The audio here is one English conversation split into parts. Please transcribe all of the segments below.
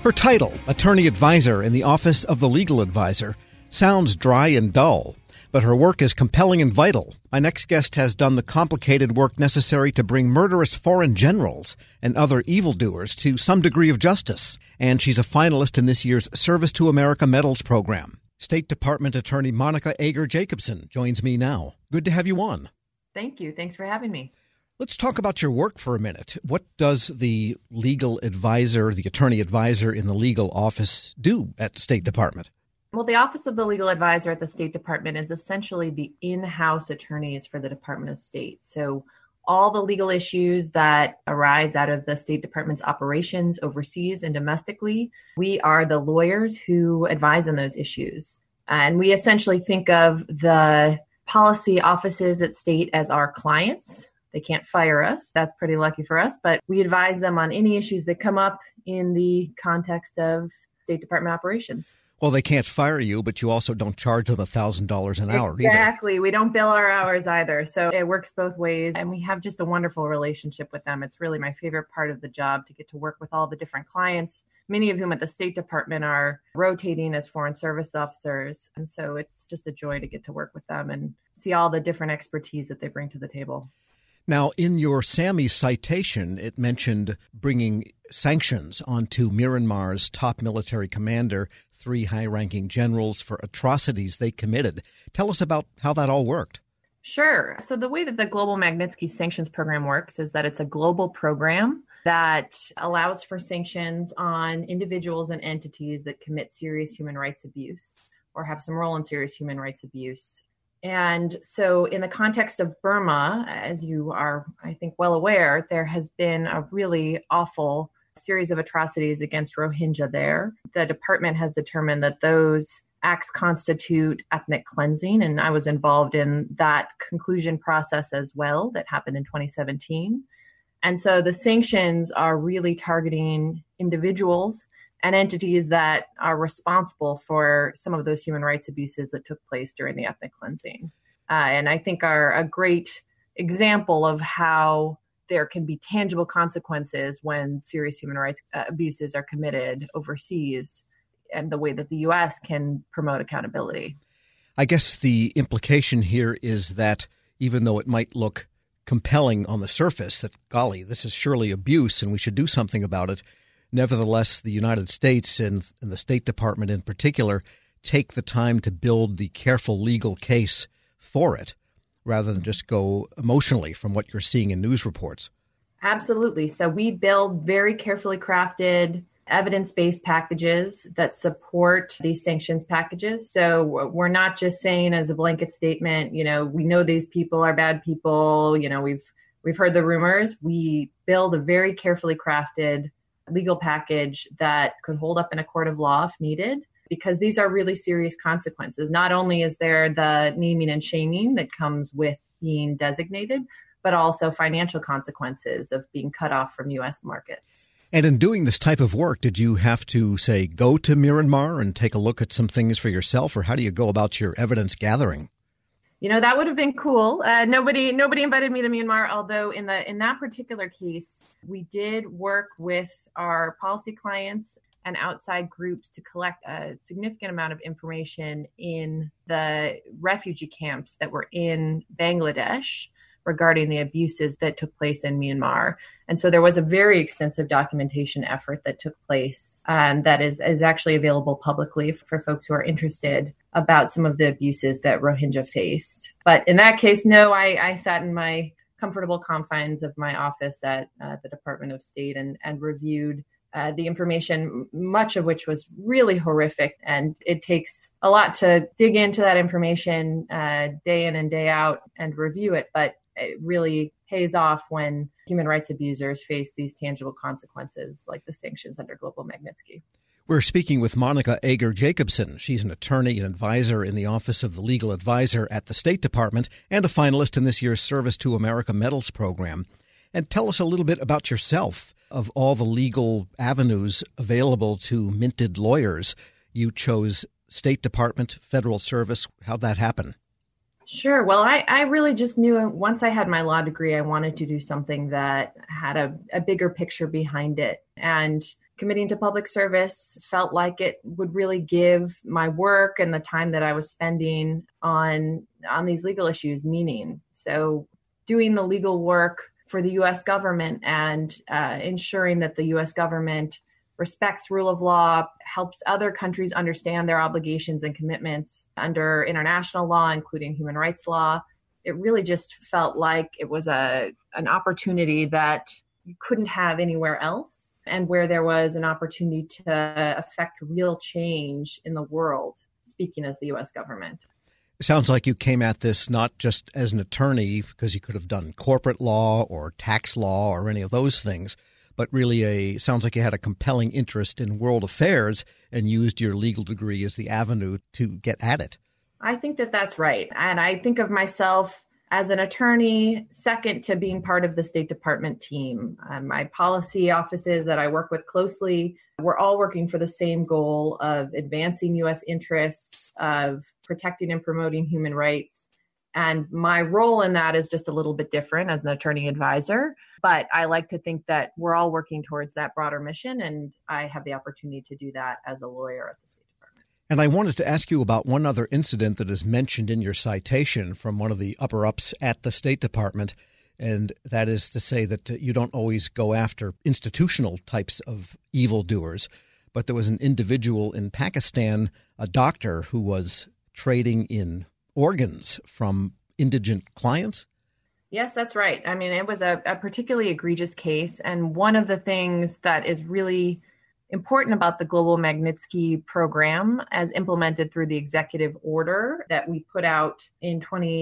Her title, Attorney Advisor in the Office of the Legal Advisor, sounds dry and dull, but her work is compelling and vital. My next guest has done the complicated work necessary to bring murderous foreign generals and other evildoers to some degree of justice, and she's a finalist in this year's Service to America Medals program. State Department Attorney Monica Ager-Jacobson joins me now. Good to have you on. Thank you. Thanks for having me. Let's talk about your work for a minute. What does the legal advisor, the attorney advisor in the legal office do at the State Department? Well, the Office of the Legal Advisor at the State Department is essentially the in-house attorneys for the Department of State. So all the legal issues that arise out of the State Department's operations overseas and domestically, we are the lawyers who advise on those issues. And we essentially think of the policy offices at state as our clients. They can't fire us. That's pretty lucky for us. But we advise them on any issues that come up in the context of State Department operations. Well, they can't fire you, but you also don't charge them $1,000 an hour either. Exactly. We don't bill our hours either. So it works both ways. And we have just a wonderful relationship with them. It's really my favorite part of the job to get to work with all the different clients, many of whom at the State Department are rotating as Foreign Service officers. And so it's just a joy to get to work with them and see all the different expertise that they bring to the table. Now, in your SAMI citation, it mentioned bringing sanctions onto Myanmar's top military commander, 3 high-ranking generals for atrocities they committed. Tell us about how that all worked. Sure. So the way that the Global Magnitsky Sanctions Program works is that it's a global program that allows for sanctions on individuals and entities that commit serious human rights abuse or have some role in serious human rights abuse. And so in the context of Burma, as you are, I think, well aware, there has been a really awful series of atrocities against Rohingya there. The department has determined that those acts constitute ethnic cleansing, and I was involved in that conclusion process as well that happened in 2017. And so the sanctions are really targeting individuals and entities that are responsible for some of those human rights abuses that took place during the ethnic cleansing. And I think are a great example of how there can be tangible consequences when serious human rights abuses are committed overseas and the way that the U.S. can promote accountability. I guess the implication here is that even though it might look compelling on the surface that, golly, this is surely abuse and we should do something about it, nevertheless, the United States and the State Department in particular take the time to build the careful legal case for it rather than just go emotionally from what you're seeing in news reports. Absolutely. So we build very carefully crafted evidence-based packages that support these sanctions packages. So we're not just saying as a blanket statement, we know these people are bad people, we've heard the rumors. We build a very carefully crafted legal package that could hold up in a court of law if needed, because these are really serious consequences. Not only is there the naming and shaming that comes with being designated, but also financial consequences of being cut off from U.S. markets. And in doing this type of work, did you have to, say, go to Myanmar and take a look at some things for yourself, or how do you go about your evidence gathering? That would have been cool. Nobody invited me to Myanmar, although in that particular case, we did work with our policy clients and outside groups to collect a significant amount of information in the refugee camps that were in Bangladesh regarding the abuses that took place in Myanmar. And so there was a very extensive documentation effort that took place that is actually available publicly for folks who are interested about some of the abuses that Rohingya faced. But in that case, no, I sat in my comfortable confines of my office at the Department of State and reviewed the information, much of which was really horrific. And it takes a lot to dig into that information day in and day out and review it. But it really pays off when human rights abusers face these tangible consequences like the sanctions under Global Magnitsky. We're speaking with Monica Ager-Jacobson. She's an attorney and advisor in the Office of the Legal Advisor at the State Department and a finalist in this year's Service to America Medals program. And tell us a little bit about yourself. Of all the legal avenues available to minted lawyers, you chose State Department, Federal Service. How'd that happen? Sure. Well, I really just knew once I had my law degree, I wanted to do something that had a bigger picture behind it. And committing to public service felt like it would really give my work and the time that I was spending on these legal issues meaning. So doing the legal work for the U.S. government and ensuring that the U.S. government respects rule of law, helps other countries understand their obligations and commitments under international law, including human rights law. It really just felt like it was an opportunity that you couldn't have anywhere else, and where there was an opportunity to affect real change in the world, speaking as the U.S. government. It sounds like you came at this not just as an attorney, because you could have done corporate law or tax law or any of those things, but really sounds like you had a compelling interest in world affairs and used your legal degree as the avenue to get at it. I think that that's right. And I think of myself as an attorney, second to being part of the State Department team. My policy offices that I work with closely, we're all working for the same goal of advancing U.S. interests, of protecting and promoting human rights. And my role in that is just a little bit different as an attorney advisor. But I like to think that we're all working towards that broader mission. And I have the opportunity to do that as a lawyer at the State Department. And I wanted to ask you about one other incident that is mentioned in your citation from one of the upper-ups at the State Department. And that is to say that you don't always go after institutional types of evildoers. But there was an individual in Pakistan, a doctor, who was trading in organs from indigent clients? Yes, that's right. I mean, it was a particularly egregious case. And one of the things that is really important about the Global Magnitsky program, as implemented through the executive order that we put out in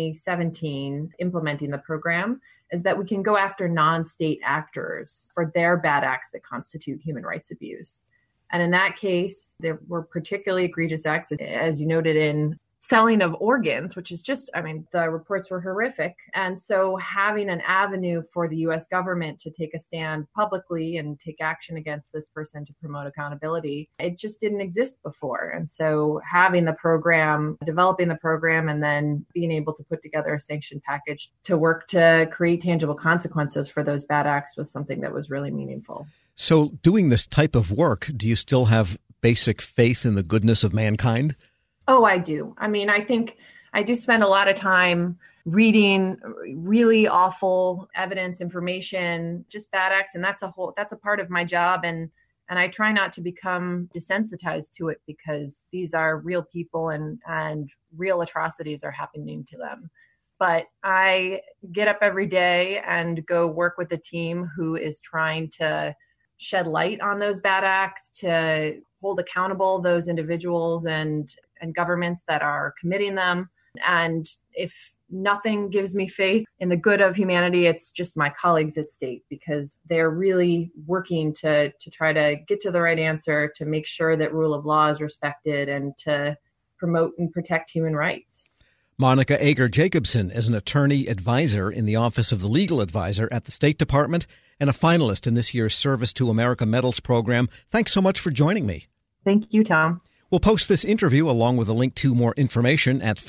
2017, implementing the program, is that we can go after non-state actors for their bad acts that constitute human rights abuse. And in that case, there were particularly egregious acts, as you noted, in selling of organs, which is just, I mean, the reports were horrific. And so having an avenue for the U.S. government to take a stand publicly and take action against this person to promote accountability, it just didn't exist before. And so having the program, developing the program, and then being able to put together a sanction package to work to create tangible consequences for those bad acts was something that was really meaningful. So doing this type of work, do you still have basic faith in the goodness of mankind? Oh, I do. I mean, I think I do spend a lot of time reading really awful evidence, information, just bad acts. And that's a part of my job. And I try not to become desensitized to it, because these are real people and real atrocities are happening to them. But I get up every day and go work with a team who is trying to shed light on those bad acts, to hold accountable those individuals and governments that are committing them. And if nothing gives me faith in the good of humanity, it's just my colleagues at State, because they're really working to try to get to the right answer, to make sure that rule of law is respected, and to promote and protect human rights. Monica Ager-Jacobson is an attorney advisor in the Office of the Legal Advisor at the State Department and a finalist in this year's Service to America Medals program. Thanks so much for joining me. Thank you, Tom. We'll post this interview along with a link to more information at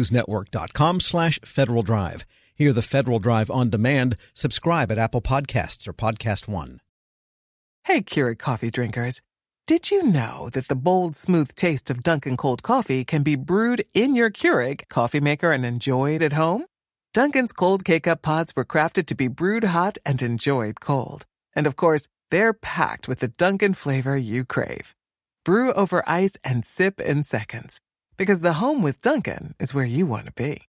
federalnewsnetwork.com/Federal Drive. Hear the Federal Drive on demand. Subscribe at Apple Podcasts or Podcast One. Hey, Keurig coffee drinkers. Did you know that the bold, smooth taste of Dunkin' cold coffee can be brewed in your Keurig coffee maker and enjoyed at home? Dunkin's cold K-Cup pods were crafted to be brewed hot and enjoyed cold. And of course, they're packed with the Dunkin' flavor you crave. Brew over ice and sip in seconds. Because the home with Dunkin' is where you want to be.